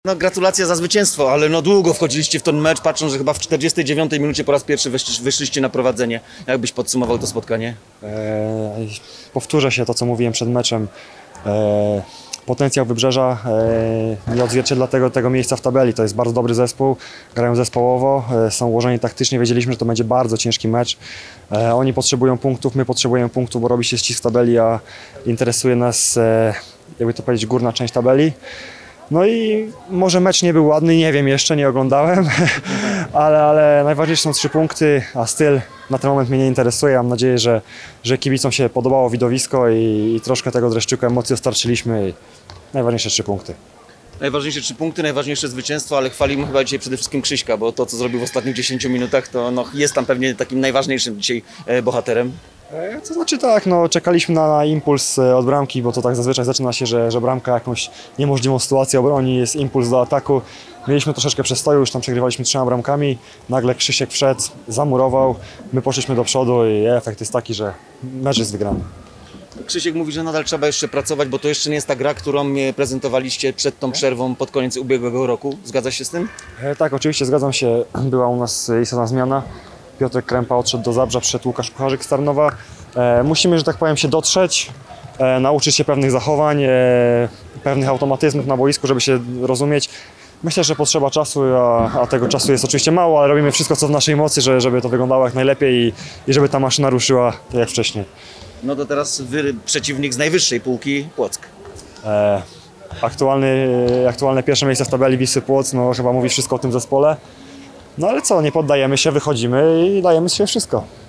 No gratulacje za zwycięstwo, ale no długo wchodziliście w ten mecz, patrząc, że chyba w 49 minucie po raz pierwszy wyszliście na prowadzenie. Jak byś podsumował to spotkanie? Powtórzę się to, co mówiłem przed meczem. Potencjał Wybrzeża nie odzwierciedla tego miejsca w tabeli. To jest bardzo dobry zespół, grają zespołowo, są ułożeni taktycznie. Wiedzieliśmy, że to będzie bardzo ciężki mecz. Oni potrzebują punktów, my potrzebujemy punktów, bo robi się ścisk tabeli, a interesuje nas, jakby to powiedzieć, górna część tabeli. No i może mecz nie był ładny, nie wiem jeszcze, nie oglądałem, ale najważniejsze są 3 punkty, a styl na ten moment mnie nie interesuje. Mam nadzieję, że kibicom się podobało widowisko i troszkę tego dreszczyku emocji dostarczyliśmy i najważniejsze 3 punkty. Najważniejsze 3 punkty, najważniejsze zwycięstwo, ale chwalimy chyba dzisiaj przede wszystkim Krzyśka, bo to, co zrobił w ostatnich 10 minutach, to no, jest tam pewnie takim najważniejszym dzisiaj bohaterem. To znaczy tak, no czekaliśmy na impuls od bramki, bo to tak zazwyczaj zaczyna się, że bramka jakąś niemożliwą sytuację obroni, jest impuls do ataku. Mieliśmy troszeczkę przestoju, już tam przegrywaliśmy 3 bramkami, nagle Krzysiek wszedł, zamurował, my poszliśmy do przodu i efekt jest taki, że mecz jest wygrany. Krzysiek mówi, że nadal trzeba jeszcze pracować, bo to jeszcze nie jest ta gra, którą prezentowaliście przed tą przerwą pod koniec ubiegłego roku. Zgadza się z tym? Tak, oczywiście zgadzam się, była u nas istotna zmiana. Piotr Krępa odszedł do Zabrza, przyszedł Łukasz Kucharzyk z Tarnowa. Musimy, że tak powiem, się dotrzeć, nauczyć się pewnych zachowań, pewnych automatyzmów na boisku, żeby się rozumieć. Myślę, że potrzeba czasu, a tego czasu jest oczywiście mało, ale robimy wszystko, co w naszej mocy, żeby to wyglądało jak najlepiej i żeby ta maszyna ruszyła tak jak wcześniej. No to teraz przeciwnik z najwyższej półki, Płock. Aktualne pierwsze miejsce w tabeli Wisły Płock, no chyba mówi wszystko o tym zespole. No ale co, nie poddajemy się, wychodzimy i dajemy się wszystko.